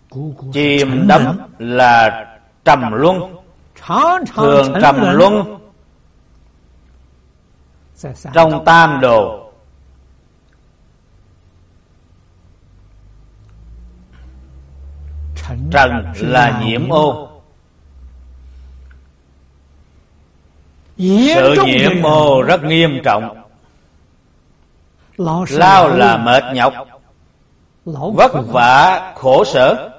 chìm đắm là trầm luân, thường trầm luân trong tam đồ. Trần là nhiễm ô, sự nhiễm ô rất nghiêm trọng. Lao là mệt nhọc, vất vả khổ sở,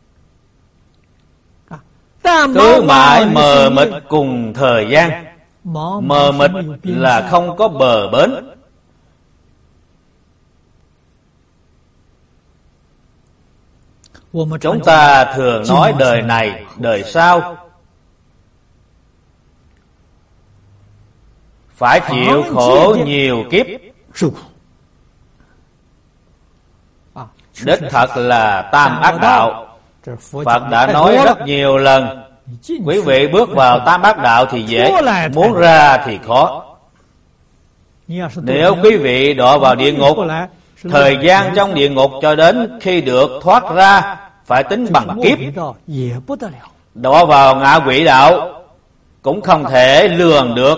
cứ mãi mờ mịt cùng thời gian. Mờ mịt là không có bờ bến. Chúng ta thường nói đời này, đời sau phải chịu khổ nhiều kiếp. Đích thật là tam ác đạo. Phật đã nói rất nhiều lần, quý vị bước vào tam ác đạo thì dễ, muốn ra thì khó. Nếu quý vị đọa vào địa ngục, thời gian trong địa ngục cho đến khi được thoát ra phải tính bằng kiếp. Đọa vào ngạ quỷ đạo cũng không thể lường được.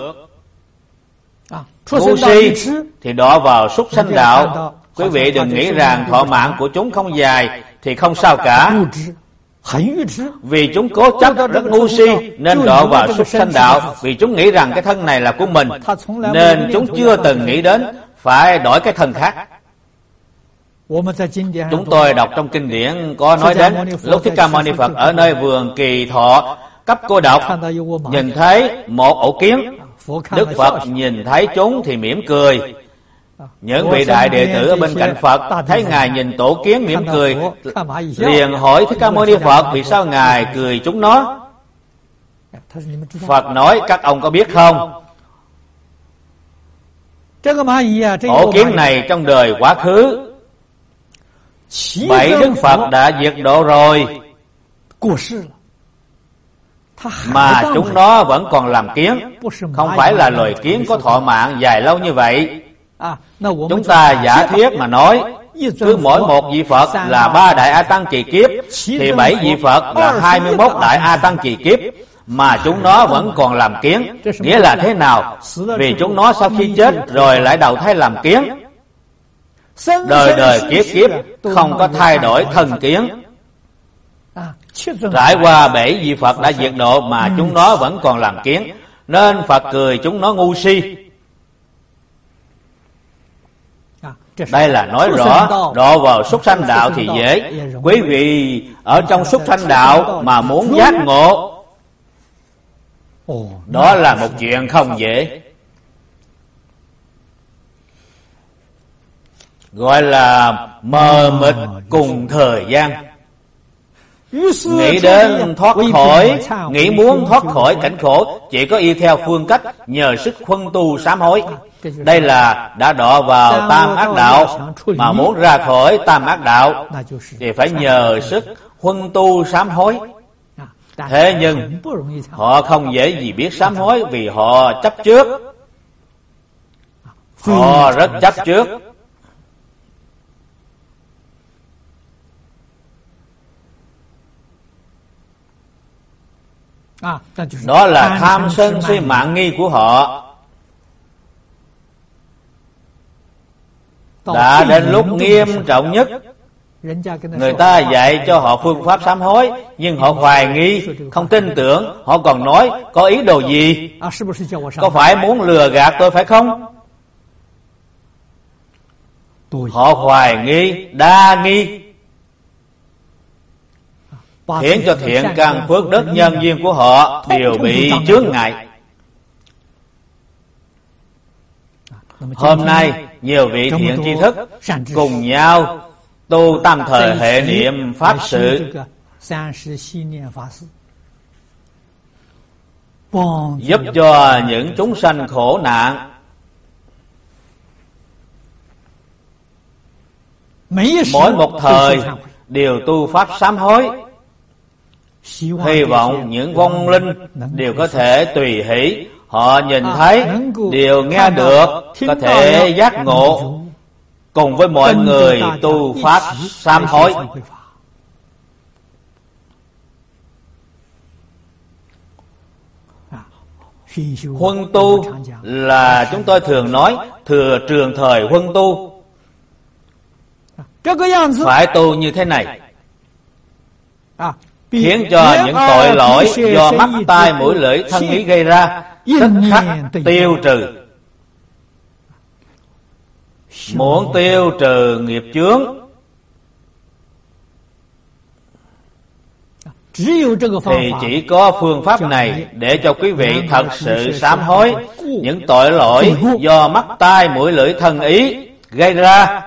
Ngu si thì đọa vào súc sanh đạo. Quý vị đừng nghĩ rằng thọ mạng của chúng không dài thì không sao cả. Vì chúng cố chấp rất ngu si nên đọa vào súc sanh đạo. Vì chúng nghĩ rằng cái thân này là của mình, nên chúng chưa từng nghĩ đến phải đổi cái thân khác. Chúng tôi đọc trong kinh điển có nói đến lúc Thích Ca Mâu Ni Phật ở nơi vườn Kỳ Thọ cấp cô độc, nhìn thấy một ổ kiến. Đức Phật nhìn thấy chúng thì mỉm cười. Những vị đại đệ tử ở bên cạnh Phật thấy Ngài nhìn tổ kiến mỉm cười, liền hỏi Thích Ca Mâu Ni Phật vì sao Ngài cười chúng nó. Phật nói, các ông có biết không, ổ kiến này trong đời quá khứ 7 Đức Phật đã diệt độ rồi, mà chúng nó vẫn còn làm kiến, không phải là loài kiến có thọ mạng dài lâu như vậy. Chúng ta giả thiết mà nói, cứ mỗi một vị Phật là 3 đại A Tăng trì kiếp, thì 7 vị Phật là 21 đại A Tăng trì kiếp, mà chúng nó vẫn còn làm kiến. Nghĩa là thế nào? Vì chúng nó sau khi chết rồi lại đầu thai làm kiến, đời đời kiếp kiếp không có thay đổi thân kiến. Trải qua 7 vị Phật đã diệt độ mà chúng nó vẫn còn làm kiến, nên Phật cười chúng nó ngu si. Đây là nói rõ độ vào súc sanh đạo thì dễ. Quý vị ở trong súc sanh đạo mà muốn giác ngộ, đó là một chuyện không dễ. Gọi là mờ mịt cùng thời gian. Nghĩ đến thoát khỏi, nghĩ muốn thoát khỏi cảnh khổ, chỉ có y theo phương cách nhờ sức huân tu sám hối. Đây là đã đọa vào tam ác đạo, mà muốn ra khỏi tam ác đạo thì phải nhờ sức huân tu sám hối. Thế nhưng họ không dễ gì biết sám hối, vì họ chấp trước. Họ rất chấp trước. Đó là tham sân si mạn nghi của họ. Đã đến lúc nghiêm trọng nhất, người ta dạy cho họ phương pháp sám hối, nhưng họ hoài nghi, không tin tưởng. Họ còn nói, có ý đồ gì? Có phải muốn lừa gạt tôi phải không? Họ hoài nghi, đa nghi, khiến cho thiện căn phước đức nhân duyên của họ đều bị chướng ngại. Hôm nay nhiều vị thiện tri thức cùng nhau tu tam thời hệ niệm pháp sự, giúp cho những chúng sanh khổ nạn. Mỗi một thời đều tu pháp sám hối, hy vọng những vong linh đều có thể tùy hỷ. Họ nhìn thấy, đều nghe được, có thể giác ngộ, cùng với mọi người tu pháp sám hối. Huân tu là chúng tôi thường nói thừa trường thời huân tu. Phải tu như thế này, khiến cho những tội lỗi do mắt tai mũi lưỡi thân ý gây ra tức khắc tiêu trừ. Muốn tiêu trừ nghiệp chướng thì chỉ có phương pháp này để cho quý vị thật sự sám hối những tội lỗi do mắt tai mũi lưỡi thân ý gây ra.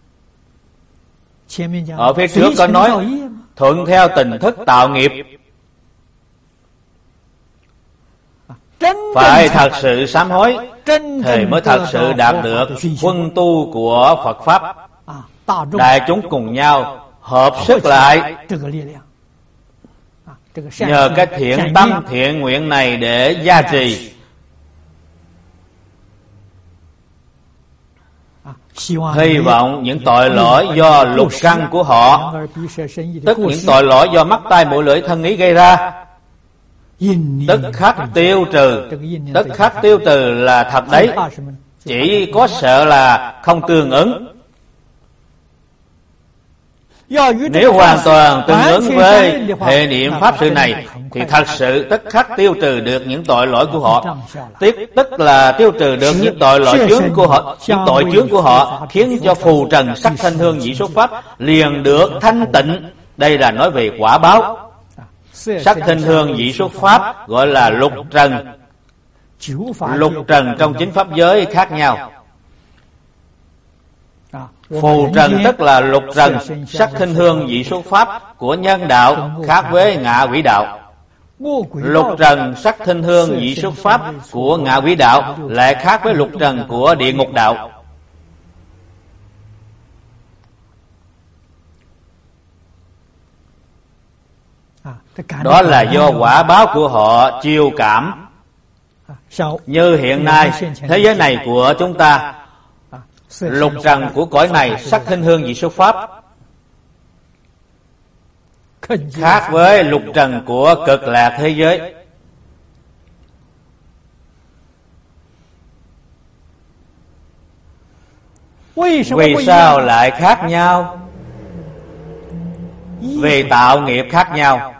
Ở phía trước có nói thuận theo tình thức tạo nghiệp. Phải thật sự sám hối thì mới thật sự đạt được huân tu của Phật Pháp. Đại chúng cùng nhau hợp sức lại, nhờ cái thiện tâm thiện nguyện này để gia trì. Hy vọng những tội lỗi do lục căn của họ, tức những tội lỗi do mắt tai mũi lưỡi thân ý gây ra, tức khắc tiêu trừ. Tức khắc tiêu trừ là thật đấy, chỉ có sợ là không tương ứng. Nếu hoàn toàn tương ứng với hệ niệm pháp sự này thì thật sự tức khắc tiêu trừ được những tội lỗi của họ. Tức là tiêu trừ được những tội lỗi chướng của họ, những tội chướng của họ, khiến cho phù trần sắc thanh hương vị xuất pháp liền được thanh tịnh. Đây là nói về quả báo. Sắc thanh hương vị xuất pháp gọi là lục trần. Lục trần trong chính pháp giới khác nhau. Phù trần tức là lục trần, sắc thanh hương vị xuất pháp của nhân đạo khác với ngạ quỷ đạo. Lục trần sắc thanh hương vị xuất pháp của ngạ quỷ đạo lại khác với lục trần của địa ngục đạo. Đó là do quả báo của họ chiêu cảm. Như hiện nay thế giới này của chúng ta, lục trần của cõi này sắc thanh hương vị xuất pháp khác với lục trần của cực lạc thế giới. Vì sao lại khác nhau? Vì tạo nghiệp khác nhau.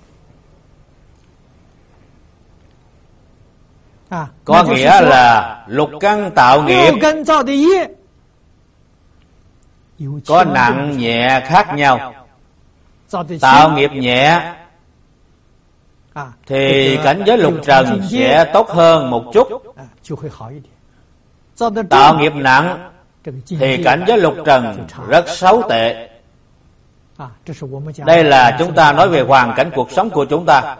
Có nghĩa là lục căn tạo nghiệp có nặng nhẹ khác nhau. Tạo nghiệp nhẹ thì cảnh giới lục trần sẽ tốt hơn một chút. Tạo nghiệp nặng thì cảnh giới lục trần rất xấu tệ. Đây là chúng ta nói về hoàn cảnh cuộc sống của chúng ta.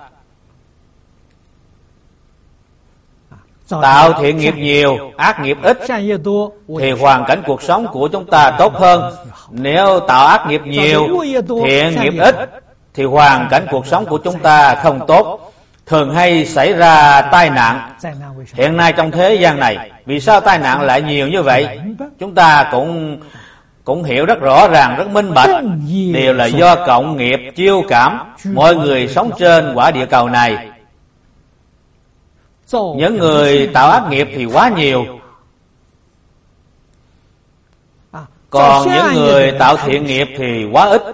Tạo thiện nghiệp nhiều, ác nghiệp ít thì hoàn cảnh cuộc sống của chúng ta tốt hơn. Nếu tạo ác nghiệp nhiều, thiện nghiệp ít thì hoàn cảnh cuộc sống của chúng ta không tốt. Thường hay xảy ra tai nạn. Hiện nay trong thế gian này, vì sao tai nạn lại nhiều như vậy? Chúng ta cũng hiểu rất rõ ràng, rất minh bạch. Đều là do cộng nghiệp chiêu cảm mọi người sống trên quả địa cầu này. Những người tạo ác nghiệp thì quá nhiều, còn những người tạo thiện nghiệp thì quá ít.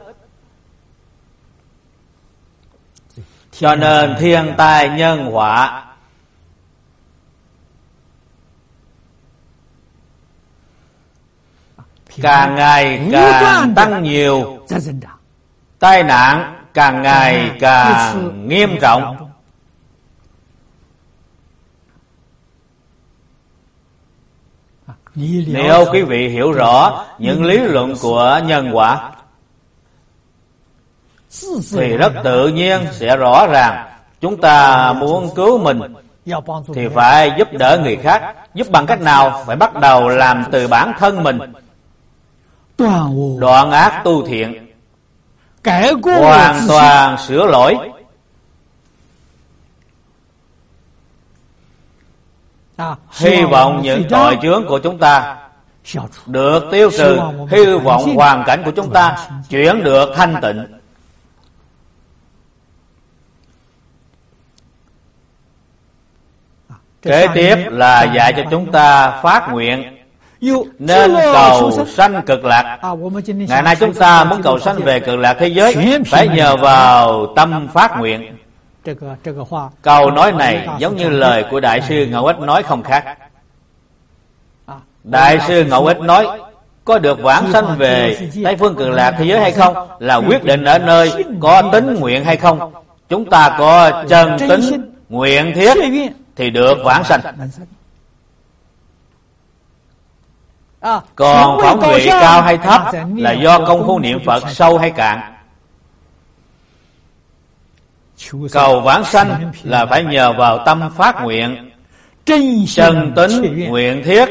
Cho nên thiên tai nhân họa càng ngày càng tăng nhiều, tai nạn càng ngày càng nghiêm trọng. Nếu quý vị hiểu rõ những lý luận của nhân quả thì rất tự nhiên sẽ rõ ràng chúng ta muốn cứu mình thì phải giúp đỡ người khác. Giúp bằng cách nào? Phải bắt đầu làm từ bản thân mình. Đoạn ác tu thiện, hoàn toàn sửa lỗi. Hy vọng những tội chướng của chúng ta được tiêu trừ. Hy vọng hoàn cảnh của chúng ta chuyển được thanh tịnh. Kế tiếp là dạy cho chúng ta phát nguyện nên cầu sanh cực lạc. Ngày nay chúng ta muốn cầu sanh về cực lạc thế giới phải nhờ vào tâm phát nguyện. Câu nói này giống như lời của Đại sư Ngẫu Ích nói không khác. Đại sư Ngẫu Ích nói có được vãng sanh về Tây phương cực lạc thế giới hay không là quyết định ở nơi có tín nguyện hay không. Chúng ta có chân tín nguyện thiết thì được vãng sanh. Còn phẩm vị cao hay thấp là do công phu niệm Phật sâu hay cạn. Cầu vãng sanh là phải nhờ vào tâm phát nguyện, chân tín nguyện thiết.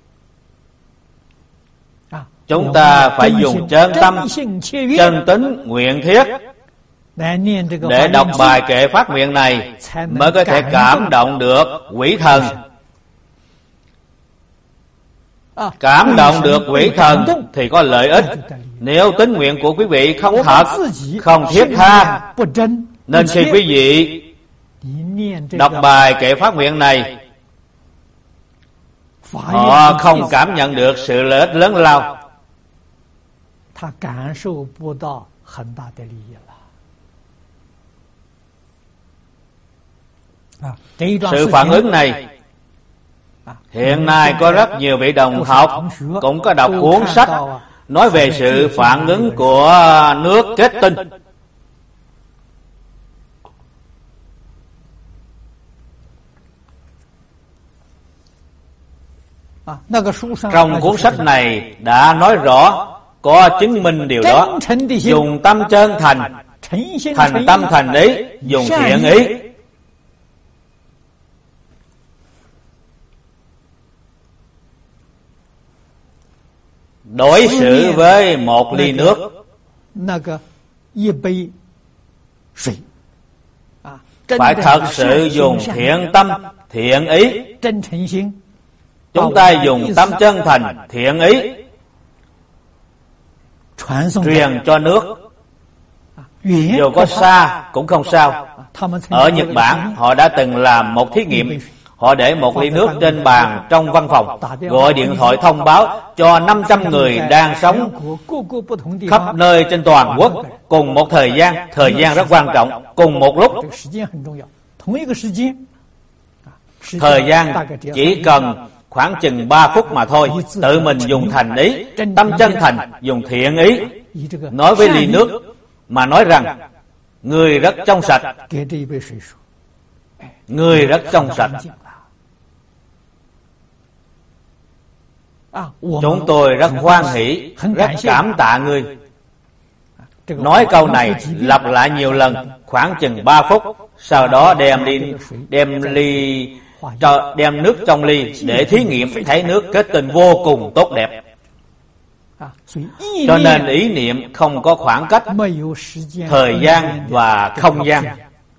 Chúng ta phải dùng chân tâm, chân tín nguyện thiết để đọc bài kệ phát nguyện này mới có thể cảm động được quỷ thần. Cảm động được quỷ thần thì có lợi ích. Nếu tín nguyện của quý vị không thật, không thiết tha, nên khi quý vị đọc bài kệ phát nguyện này, họ không cảm nhận được sự lợi ích lớn lao. Sự phản ứng này hiện nay có rất nhiều vị đồng học cũng có đọc cuốn sách nói về sự phản ứng của nước kết tinh. Trong cuốn sách này đã nói rõ, có chứng minh điều đó. Dùng tâm chân thành, thành tâm thành ý, dùng thiện ý. Đối xử với một ly nước, phải thật sự dùng thiện tâm, thiện ý. Chúng ta dùng tâm chân thành, thiện ý truyền cho nước, dù có xa cũng không sao. Ở Nhật Bản họ đã từng làm một thí nghiệm. Họ để một ly nước trên bàn trong văn phòng, gọi điện thoại thông báo cho 500 người đang sống khắp nơi trên toàn quốc cùng một thời gian rất quan trọng, cùng một lúc. Thời gian chỉ cần khoảng chừng 3 phút mà thôi. Tự mình dùng thành ý, tâm chân thành, dùng thiện ý, nói với ly nước mà nói rằng người rất trong sạch, người rất trong sạch. Chúng tôi rất hoan hỷ, rất cảm tạ ngươi. Nói câu này lặp lại nhiều lần, khoảng chừng 3 phút. Sau đó đem nước trong ly để thí nghiệm, thấy nước kết tinh vô cùng tốt đẹp. Cho nên ý niệm không có khoảng cách, thời gian và không gian.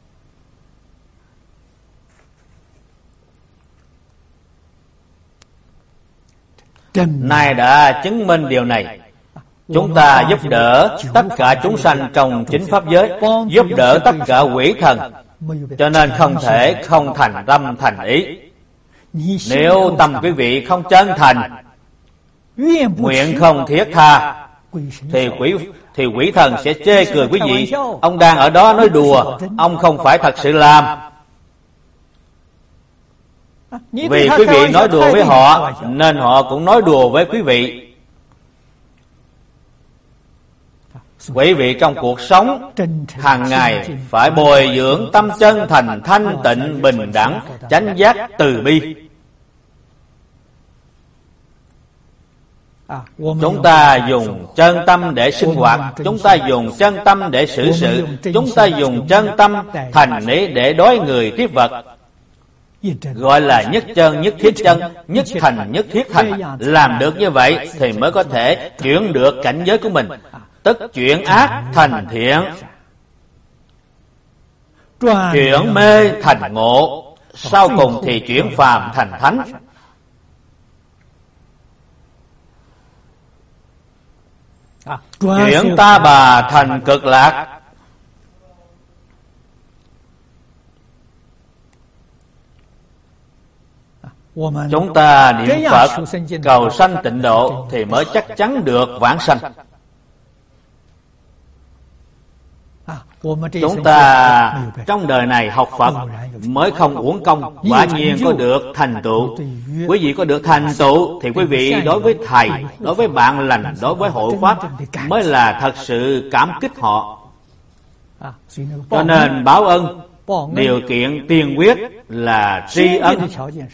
Nay đã chứng minh điều này. Chúng ta giúp đỡ tất cả chúng sanh trong chính pháp giới, giúp đỡ tất cả quỷ thần, cho nên không thể không thành tâm thành ý. Nếu tâm quý vị không chân thành, nguyện không thiết tha, thì quỷ thần sẽ chê cười quý vị. Ông đang ở đó nói đùa, ông không phải thật sự làm. Vì quý vị nói đùa với họ, nên họ cũng nói đùa với quý vị. Quý vị trong cuộc sống hàng ngày phải bồi dưỡng tâm chân thành, thanh tịnh, bình đẳng, chánh giác, từ bi. Chúng ta dùng chân tâm để sinh hoạt, chúng ta dùng chân tâm để xử sự, chúng ta dùng chân tâm thành ý để đối người tiếp vật. Gọi là nhất chân nhất thiết chân, nhất thành nhất thiết thành. Làm được như vậy thì mới có thể chuyển được cảnh giới của mình, tức chuyển ác thành thiện, chuyển mê thành ngộ, sau cùng thì chuyển phàm thành thánh. Chuyển ta bà thành cực lạc. Chúng ta niệm Phật cầu sanh tịnh độ thì mới chắc chắn được vãng sanh. Chúng ta trong đời này học Phật mới không uổng công, quả nhiên có được thành tựu. Quý vị có được thành tựu thì quý vị đối với thầy, đối với bạn lành, đối với hộ pháp mới là thật sự cảm kích họ. Cho nên báo ân điều kiện tiên quyết là tri ân.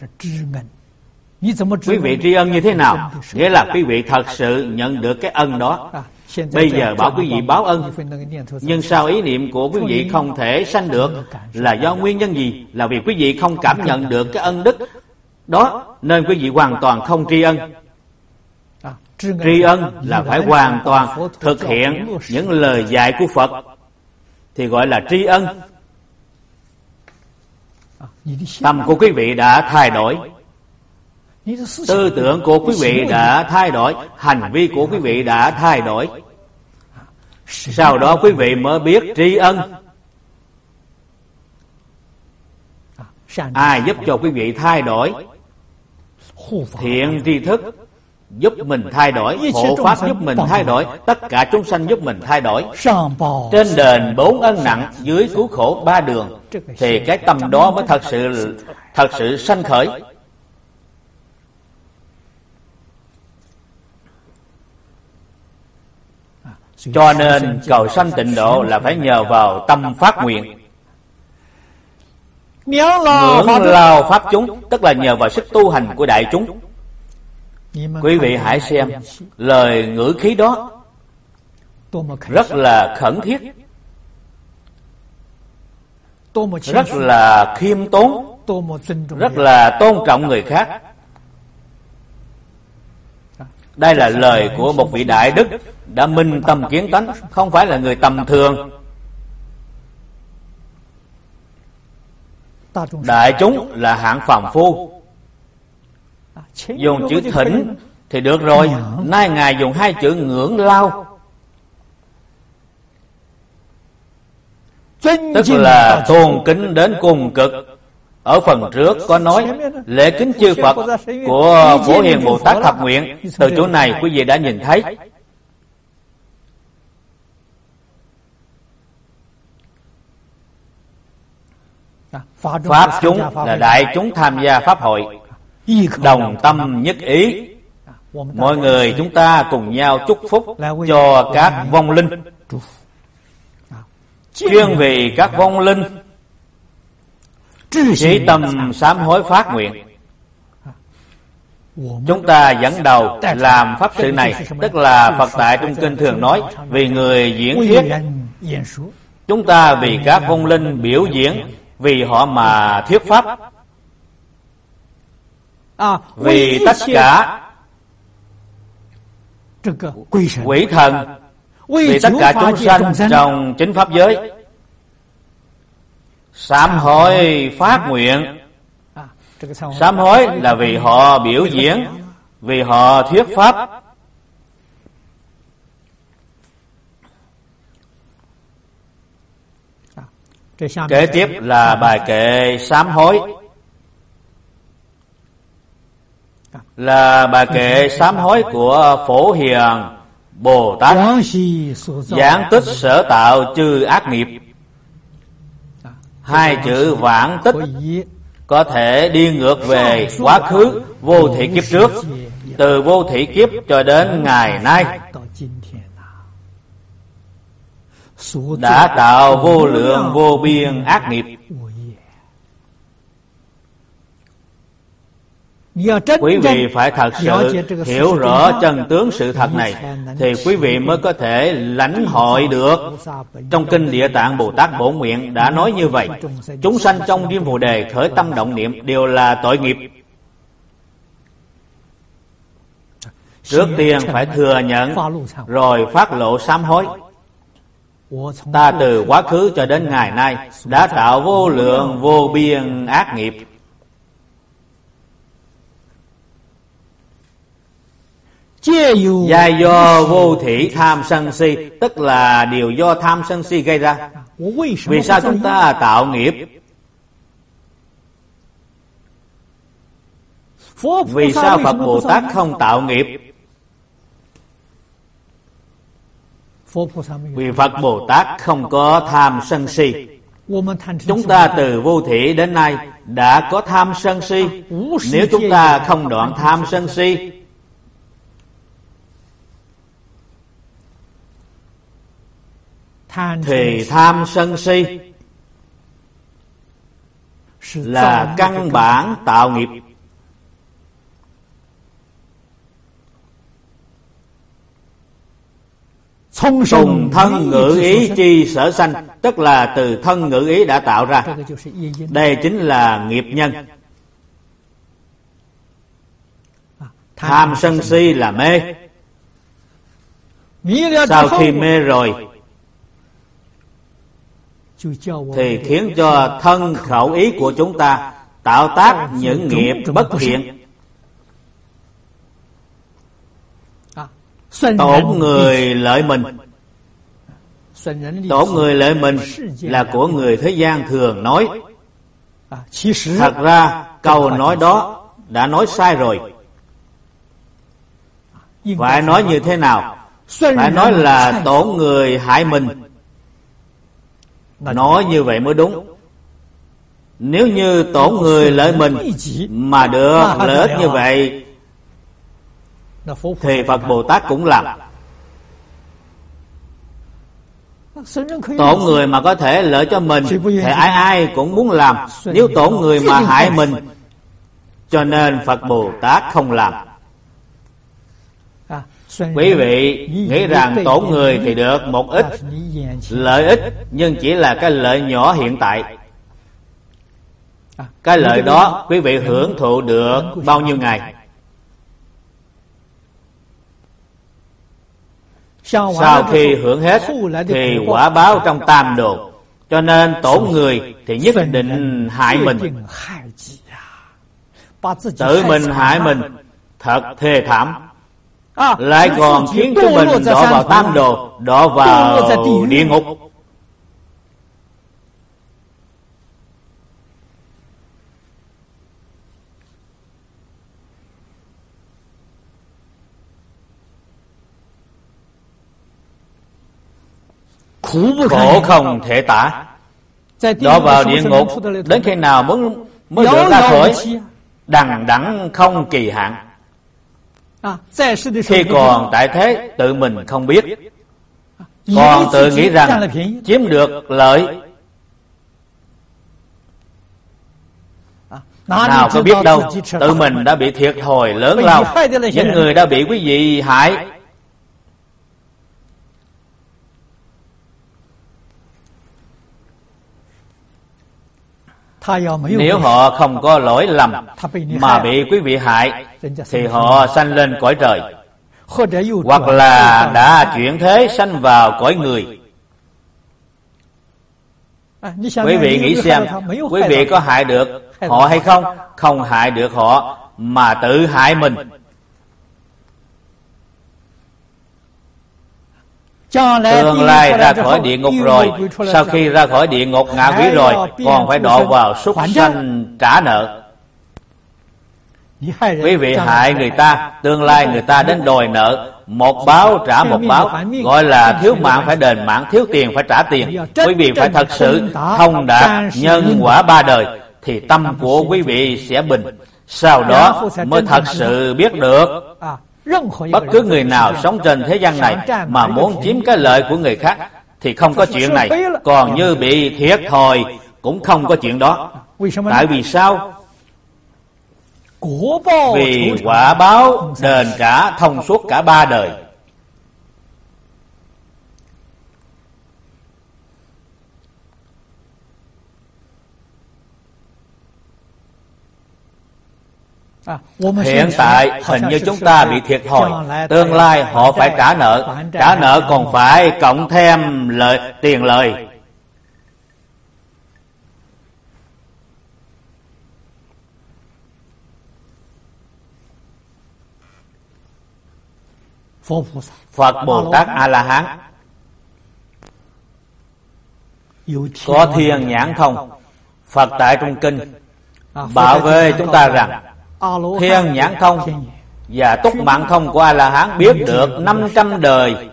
Quý vị tri ân như thế nào? Nghĩa là quý vị thật sự nhận được cái ân đó. Bây giờ bảo quý vị báo ân, nhưng sao ý niệm của quý vị không thể sanh được? Là do nguyên nhân gì? Là vì quý vị không cảm nhận được cái ân đức đó, nên quý vị hoàn toàn không tri ân. Tri ân là phải hoàn toàn thực hiện những lời dạy của Phật thì gọi là tri ân. Tâm của quý vị đã thay đổi, tư tưởng của quý vị đã thay đổi, hành vi của quý vị đã thay đổi. Sau đó quý vị mới biết tri ân. Ai giúp cho quý vị thay đổi? Thiện tri thức giúp mình thay đổi, hộ pháp giúp mình thay đổi, tất cả chúng sanh giúp mình thay đổi. Trên đền 4 ân nặng, dưới cứu khổ 3 đường, thì cái tâm đó mới thật sự sanh khởi. Cho nên cầu sanh tịnh độ là phải nhờ vào tâm phát nguyện. Ngưỡng lao pháp chúng, tức là nhờ vào sức tu hành của đại chúng. Quý vị hãy xem lời ngữ khí đó rất là khẩn thiết, rất là khiêm tốn, rất là tôn trọng người khác. Đây là lời của một vị đại đức đã minh tâm kiến tánh, không phải là người tầm thường. Đại chúng là hạng phàm phu, dùng chữ thỉnh thì được rồi. Nay Ngài dùng 2 chữ ngưỡng lao, tức là tôn kính đến cùng cực. Ở phần trước có nói lễ kính chư Phật của Phổ Hiền Bồ Tát Thập Nguyện. Từ chỗ này quý vị đã nhìn thấy pháp chúng là đại chúng tham gia pháp hội, đồng tâm nhất ý. Mọi người chúng ta cùng nhau chúc phúc cho các vong linh, chuyên vì các vong linh chí tâm sám hối phát nguyện. Chúng ta dẫn đầu làm pháp sự này, tức là Phật tại trong kinh thường nói vì người diễn thuyết. Chúng ta vì các vong linh biểu diễn, vì họ mà thuyết pháp, vì tất cả quỷ thần, vì tất cả chúng sanh trong chính pháp giới sám hối phát nguyện. Sám hối là vì họ biểu diễn, vì họ thuyết pháp. Kế tiếp là bài kệ sám hối, là bài kệ sám hối của Phổ Hiền Bồ Tát, giảng tích sở tạo chư ác nghiệp. 2 chữ vãng tích có thể đi ngược về quá khứ vô thị kiếp trước, từ vô thị kiếp cho đến ngày nay, đã tạo vô lượng vô biên ác nghiệp. Quý vị phải thật sự hiểu rõ chân tướng sự thật này thì quý vị mới có thể lãnh hội được. Trong kinh Địa Tạng Bồ Tát Bổn Nguyện đã nói như vậy: chúng sanh trong Diêm Phù Đề khởi tâm động niệm đều là tội nghiệp. Trước tiên phải thừa nhận rồi phát lộ sám hối. Ta từ quá khứ cho đến ngày nay đã tạo vô lượng vô biên ác nghiệp. Giai do vô thỉ tham sân si, tức là điều do tham sân si gây ra. Vì sao chúng ta tạo nghiệp? Vì sao Phật Bồ Tát không tạo nghiệp? Vì Phật Bồ Tát không có tham sân si. Chúng ta từ vô thỉ đến nay đã có tham sân si. Nếu chúng ta không đoạn tham sân si thì tham sân si là căn bản tạo nghiệp. Tùng thân ngữ ý chi sở sanh, tức là từ thân ngữ ý đã tạo ra. Đây chính là nghiệp nhân. Tham sân si là mê. Sau khi mê rồi thì khiến cho thân khẩu ý của chúng ta tạo tác những nghiệp bất thiện, tổn người lợi mình. Tổn người lợi mình là của người thế gian thường nói. Thật ra câu nói đó đã nói sai rồi. Phải nói như thế nào? Phải nói là tổn người hại mình. Nói như vậy mới đúng. Nếu như tổn người lợi mình mà được lợi ích như vậy thì Phật Bồ Tát cũng làm. Tổn người mà có thể lợi cho mình thì ai ai cũng muốn làm. Nếu tổn người mà hại mình, cho nên Phật Bồ Tát không làm. Quý vị nghĩ rằng tổn người thì được một ít lợi ích, nhưng chỉ là cái lợi nhỏ hiện tại. Cái lợi đó quý vị hưởng thụ được bao nhiêu ngày? Sau khi hưởng hết thì quả báo trong tam đồ. Cho nên tổn người thì nhất định hại mình. Tự mình hại mình thật thê thảm, lại còn khiến cho mình đọa vào tam đồ, đọa vào địa ngục. Khổ không thể tả. Đọa vào địa ngục đến khi nào mới được ra khỏi? Đằng đẵng không kỳ hạn. Khi còn tại thế tự mình không biết, còn tự nghĩ rằng chiếm được lợi. Nào có biết đâu, tự mình đã bị thiệt thòi lớn lao. Những người đã bị quý vị hại, nếu họ không có lỗi lầm mà bị quý vị hại thì họ sanh lên cõi trời, hoặc là đã chuyển thế sanh vào cõi người. Quý vị nghĩ xem, quý vị có hại được họ hay không? Không hại được họ mà tự hại mình. Tương lai ra khỏi địa ngục rồi, sau khi ra khỏi địa ngục ngạ quỷ rồi, còn phải đọa vào súc sanh trả nợ. Quý vị hại người ta, tương lai người ta đến đòi nợ, một báo trả một báo, gọi là thiếu mạng phải đền mạng, thiếu tiền phải trả tiền. Quý vị phải thật sự thông đạt nhân quả ba đời thì tâm của quý vị sẽ bình. Sau đó mới thật sự biết được, bất cứ người nào sống trên thế gian này mà muốn chiếm cái lợi của người khác thì không có chuyện này. Còn như bị thiệt thòi cũng không có chuyện đó. Tại vì sao? Vì quả báo đền trả thông suốt cả ba đời. Hiện tại hình như chúng ta bị thiệt thòi, tương lai họ phải trả nợ. Trả nợ còn phải cộng thêm tiền lời. Phật Bồ Tát A-la-hán có thiên nhãn thông. Phật tại trong kinh bảo vệ chúng ta rằng Thiên nhãn thông và túc mạng thông của A-la-hán biết được 500 đời.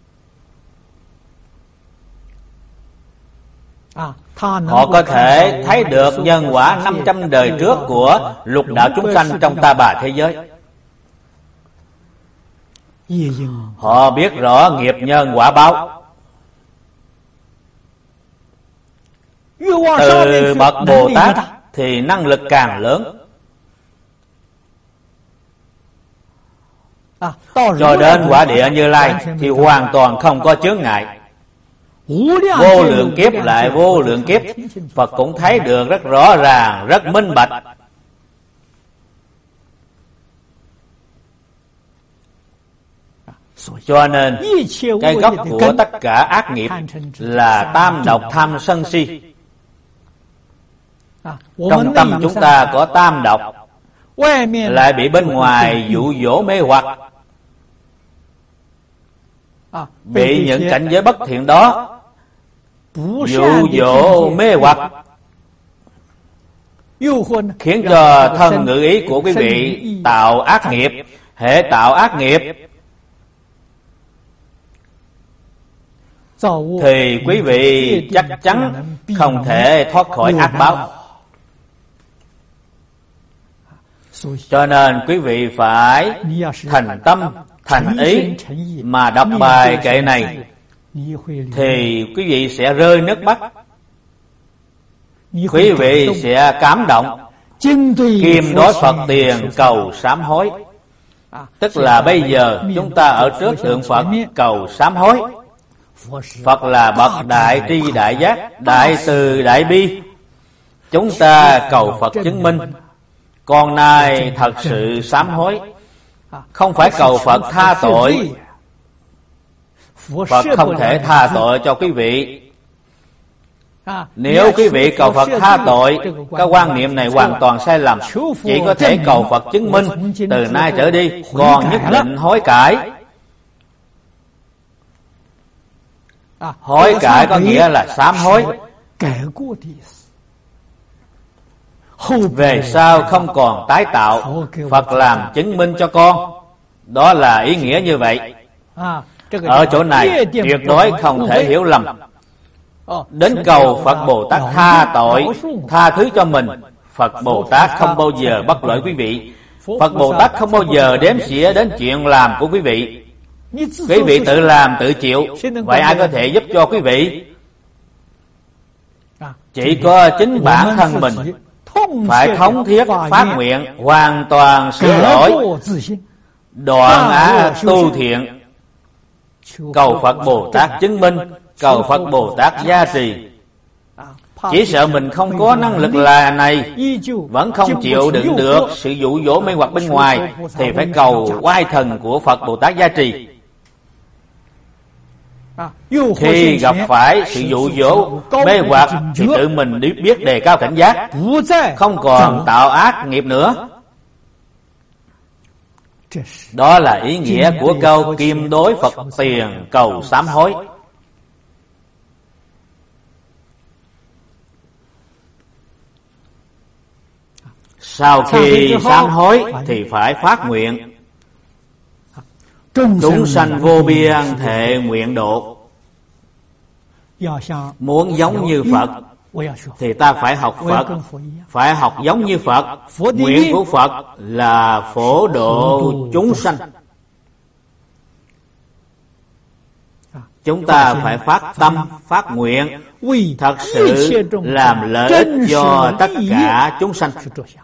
Họ có thể thấy được nhân quả 500 đời trước của lục đạo chúng sanh trong ta bà thế giới. Họ biết rõ nghiệp nhân quả báo. Từ bậc Bồ Tát thì năng lực càng lớn, cho đến quả địa Như Lai thì hoàn toàn không có chướng ngại. Vô lượng kiếp lại vô lượng kiếp, Phật cũng thấy được rất rõ ràng, rất minh bạch. Cho nên cái gốc của tất cả ác nghiệp là tam độc tham sân si. Trong tâm chúng ta có tam độc, lại bị bên ngoài dụ dỗ mê hoặc, bị những cảnh giới bất thiện đó dụ dỗ mê hoặc, khiến cho thân ngữ ý của quý vị tạo ác nghiệp. Hệ tạo ác nghiệp thì quý vị chắc chắn không thể thoát khỏi ác báo. Cho nên quý vị phải thành tâm, thành ý mà đọc bài kệ này, thì quý vị sẽ rơi nước mắt. Quý vị sẽ cảm động, kim đối Phật tiền cầu sám hối. Tức là bây giờ chúng ta ở trước tượng Phật cầu sám hối. Phật là bậc đại tri đại giác, đại từ đại bi. Chúng ta cầu Phật chứng minh con nay thật sự sám hối, không phải cầu Phật tha tội. Phật không thể tha tội cho quý vị. Nếu quý vị cầu Phật tha tội, cái quan niệm này hoàn toàn sai lầm. Chỉ có thể cầu Phật chứng minh từ nay trở đi còn nhất định hối cải. Hối cải có nghĩa là sám hối, về sau không còn tái tạo. Phật làm chứng minh cho con. Đó là ý nghĩa như vậy. Ở chỗ này tuyệt đối không thể hiểu lầm. Đến cầu Phật Bồ Tát tha tội, tha thứ cho mình. Phật Bồ Tát không bao giờ bất lợi quý vị. Phật Bồ Tát không bao giờ đếm xỉa đến chuyện làm của quý vị. Quý vị tự làm tự chịu, vậy ai có thể giúp cho quý vị? Chỉ có chính bản thân mình phải thống thiết phát nguyện, hoàn toàn sửa đổi, đoạn ác tu thiện, cầu Phật Bồ Tát chứng minh, cầu Phật Bồ Tát gia trì. Chỉ sợ mình không có năng lực là này, vẫn không chịu đựng được sự dụ dỗ mê hoặc bên ngoài, thì phải cầu oai thần của Phật Bồ Tát gia trì. Khi gặp phải sự dụ dỗ mê hoặc thì tự mình biết đề cao cảnh giác, không còn tạo ác nghiệp nữa. Đó là ý nghĩa của câu kim đối Phật tiền cầu sám hối. Sau khi sám hối thì phải phát nguyện. Chúng sanh vô biên thệ nguyện độ. Muốn giống như Phật thì ta phải học Phật, phải học giống như Phật. Nguyện của Phật là phổ độ chúng sanh. Chúng ta phải phát tâm, phát nguyện, thật sự làm lợi ích cho tất cả chúng sanh.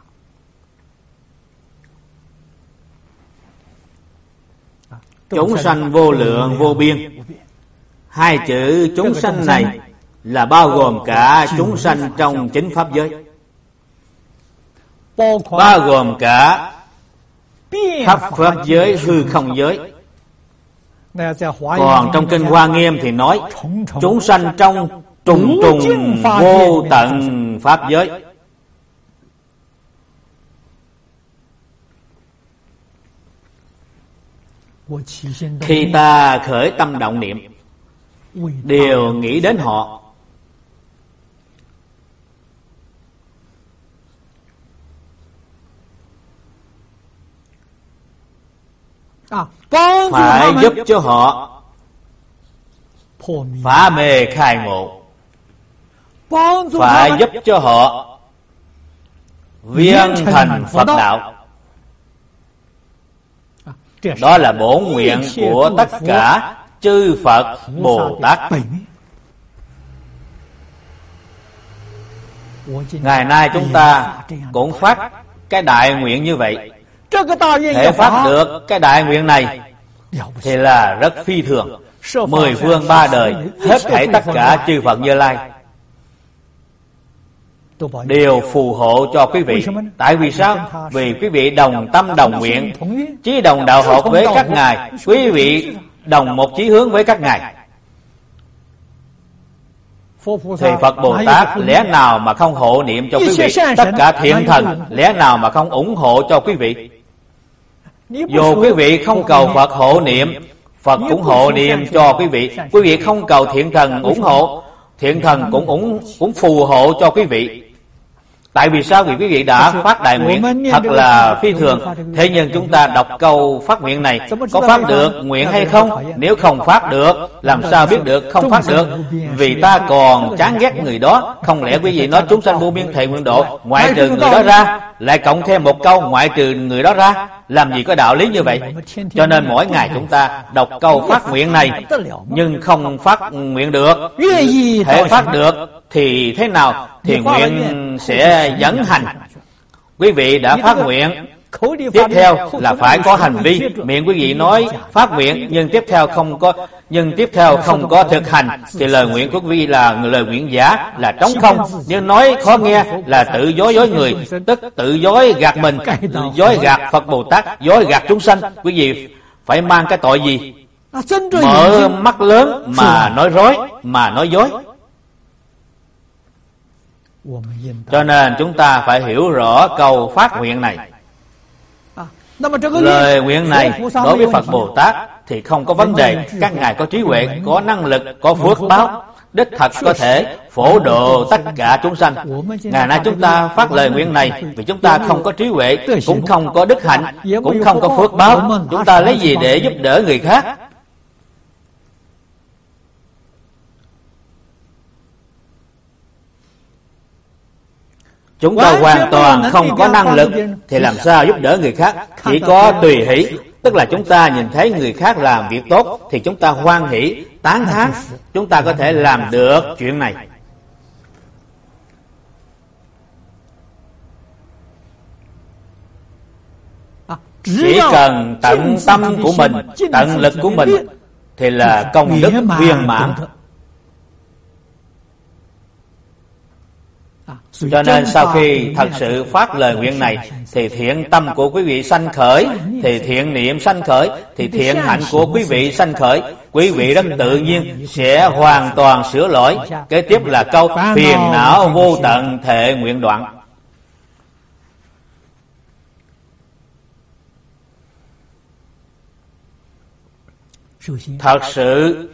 Chúng sanh vô lượng vô biên. Hai chữ chúng sanh này là bao gồm cả chúng sanh trong chính pháp giới, bao gồm cả khắp pháp giới, hư không giới. Còn trong kinh Hoa Nghiêm thì nói chúng sanh trong trùng trùng vô tận pháp giới. Khi ta khởi tâm động niệm, đều nghĩ đến họ. phải giúp cho họ phá mê khai ngộ, phải giúp cho họ viên thành Phật đạo. Đó là bổn nguyện của tất cả chư Phật Bồ Tát. Ngày nay chúng ta cũng phát cái đại nguyện như vậy. Để phát được cái đại nguyện này thì là rất phi thường. 10 phương 3 đời, hết thảy tất cả chư Phật Như Lai đều phù hộ cho quý vị. Tại vì sao? Vì quý vị đồng tâm đồng nguyện, chí đồng đạo hợp với các ngài, quý vị đồng một chí hướng với các ngài, thì Phật Bồ Tát lẽ nào mà không hộ niệm cho quý vị? Tất cả thiện thần lẽ nào mà không ủng hộ cho quý vị? Dù quý vị không cầu Phật hộ niệm, Phật cũng hộ niệm cho quý vị. Quý vị không cầu thiện thần ủng hộ, thiện thần cũng phù hộ cho quý vị. Tại vì sao? Vì quý vị đã phát đại nguyện thật là phi thường. Thế nhưng chúng ta đọc câu phát nguyện này, có phát được nguyện hay không? Nếu không phát được, làm sao biết được không phát được? Vì ta còn chán ghét người đó. Không lẽ quý vị nói chúng sanh vô biên thệ nguyện độ, ngoại trừ người đó ra, lại cộng thêm một câu ngoại trừ người đó ra? Làm gì có đạo lý như vậy? Cho nên mỗi ngày chúng ta đọc câu phát nguyện này, nhưng không phát nguyện được. Thể phát được thì thế nào? Thì nguyện sẽ dẫn hành. Quý vị đã phát nguyện, tiếp theo là phải có hành vi. Miệng quý vị nói phát nguyện, nhưng tiếp theo không có thực hành, thì lời nguyện của quý vị là lời nguyện giả, là trống không. Nhưng nói khó nghe là tự dối người, tức tự dối gạt mình, tự dối gạt Phật Bồ Tát, dối gạt chúng sanh. Quý vị phải mang cái tội gì? Mở mắt lớn mà nói rối, mà nói dối. Cho nên chúng ta phải hiểu rõ câu phát nguyện này. Lời nguyện này đối với Phật Bồ Tát thì không có vấn đề. Các ngài có trí huệ, có năng lực, có phước báo, đích thật có thể phổ độ tất cả chúng sanh. Ngày nay chúng ta phát lời nguyện này vì chúng ta không có trí huệ, cũng không có đức hạnh, cũng không có phước báo. Chúng ta lấy gì để giúp đỡ người khác? Chúng ta hoàn toàn không có năng lực thì làm sao giúp đỡ người khác? Chỉ có tùy hỷ, tức là chúng ta nhìn thấy người khác làm việc tốt thì chúng ta hoan hỷ, tán thán. Chúng ta có thể làm được chuyện này. Chỉ cần tận tâm của mình, tận lực của mình thì là công đức viên mãn. Cho nên sau khi thật sự phát lời nguyện này thì thiện tâm của quý vị sanh khởi, thì thiện niệm sanh khởi, thì thiện hạnh của quý vị sanh khởi. Quý vị rất tự nhiên sẽ hoàn toàn sửa lỗi. Kế tiếp là câu phiền não vô tận thệ nguyện đoạn. Thật sự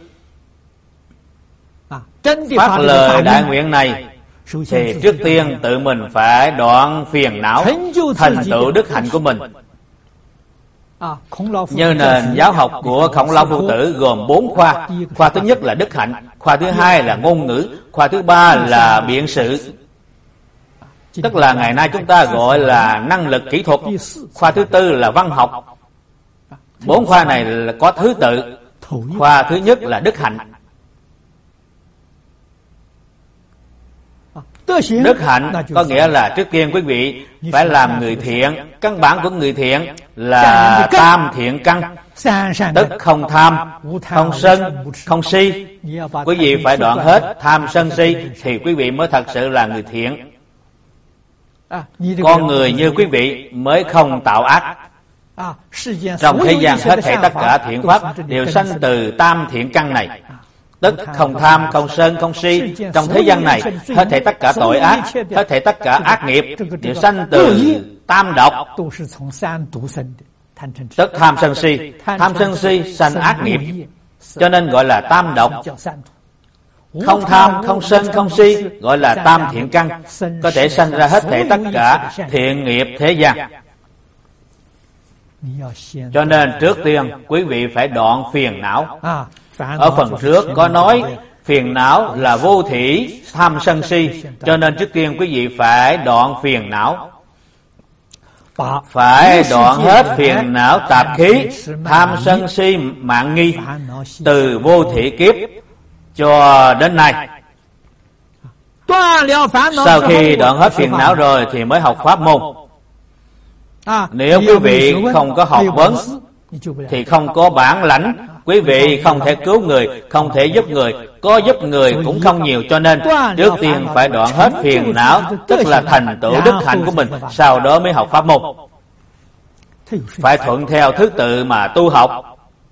phát lời đại nguyện này thì trước tiên tự mình phải đoạn phiền não, thành tựu đức hạnh của mình. Như nền giáo học của Khổng Lão Phu Tử gồm 4 khoa. Khoa thứ nhất là đức hạnh, khoa thứ hai là ngôn ngữ, khoa thứ ba là biện sự, tức là ngày nay chúng ta gọi là năng lực kỹ thuật. Khoa thứ tư là văn học. 4 khoa này là có thứ tự. Khoa thứ nhất là đức hạnh. Đức hạnh có nghĩa là trước tiên quý vị phải làm người thiện. Căn bản của người thiện là tam thiện căn, tức không tham, không sân, không si. Quý vị phải đoạn hết tham sân si thì quý vị mới thật sự là người thiện. Con người như quý vị mới không tạo ác. Trong thế gian hết thảy tất cả thiện pháp đều sanh từ tam thiện căn này, tức không tham, không sân, không si. Trong thế gian này hết thảy tất cả tội ác, hết thảy tất cả ác nghiệp đều sanh từ tam độc, tức tham sân si. Tham sân si sanh ác nghiệp, cho nên gọi là tam độc. Không tham, không sân, không si gọi là tam thiện căn, có thể sanh ra hết thảy tất cả thiện nghiệp thế gian. Cho nên trước tiên quý vị phải đoạn phiền não. Ở phần trước có nói phiền não là vô thỉ tham sân si, cho nên trước tiên quý vị phải đoạn phiền não. Phải đoạn hết phiền não tạp khí, tham sân si mạn nghi, từ vô thỉ kiếp cho đến nay. Sau khi đoạn hết phiền não rồi thì mới học pháp môn. Nếu quý vị không có học vấn thì không có bản lãnh, quý vị không thể cứu người, không thể giúp người, có giúp người cũng không nhiều. Cho nên trước tiên phải đoạn hết phiền não, tức là thành tựu đức hạnh của mình, sau đó mới học pháp môn. Phải thuận theo thứ tự mà tu học.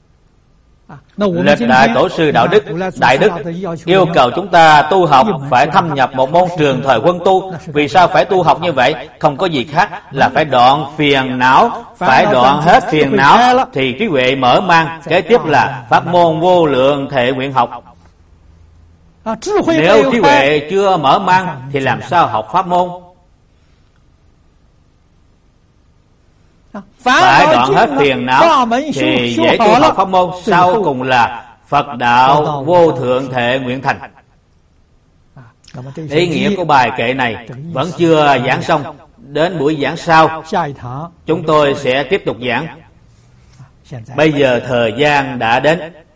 Lịch đại tổ sư đạo đức, đại đức yêu cầu chúng ta tu học phải thâm nhập một môn trường thời quân tu. Vì sao phải tu học như vậy? Không có gì khác, là phải đoạn phiền não. Phải đoạn hết phiền não thì trí huệ mở mang. Kế tiếp là pháp môn vô lượng thệ nguyện học. Nếu trí huệ chưa mở mang thì làm sao học pháp môn? Phải đoạn hết phiền não thì dễ tu học pháp môn. Sau cùng là Phật đạo vô thượng thệ nguyện thành. Ý nghĩa của bài kệ này vẫn chưa giảng xong. Đến buổi giảng sau chúng tôi sẽ tiếp tục giảng. Bây giờ thời gian đã đến.